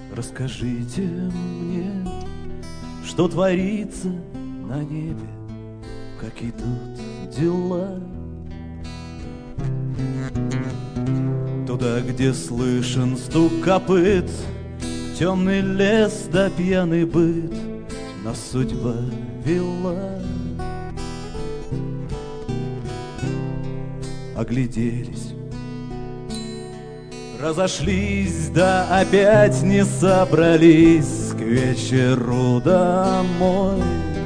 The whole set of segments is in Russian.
Расскажите мне, что творится на небе, как идут дела. Туда, где слышен стук копыт, темный лес да пьяный быт нас судьба вела. Огляделись, разошлись, да опять не собрались к вечеру домой.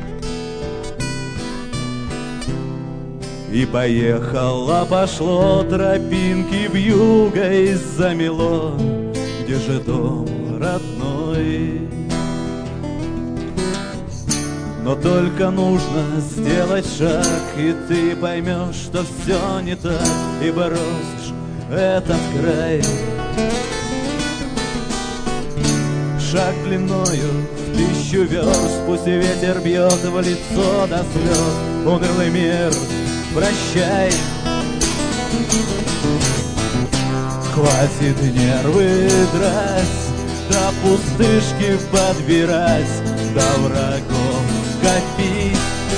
И пошло тропинки вьюгой замело, где же дом родной. Но только нужно сделать шаг, и ты поймешь, что все не так, и бросишь этот край. Шаг длиною в 1000 верст, пусть ветер бьет в лицо до слез. Унылый мир, прощай. Хватит нервы драть, до пустышки подбирать, до врагов копить.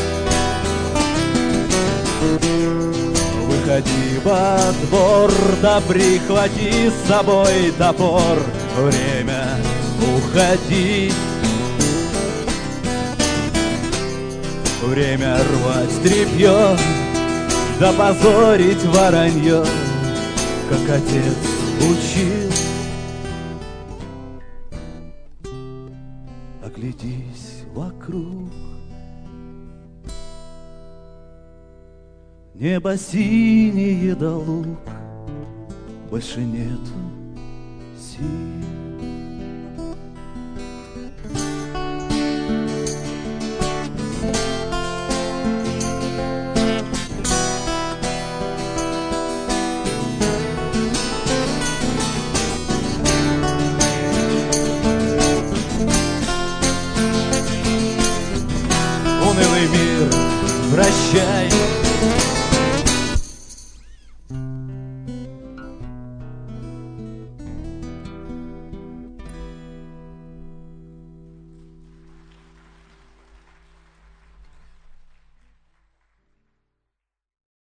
Выходи во двор, да прихвати с собой топор. Время уходить, время рвать тряпье, да позорить воронье, как отец учил. Оглядись вокруг, небо синее да луг, больше нету сил. Унылый мир, прощай.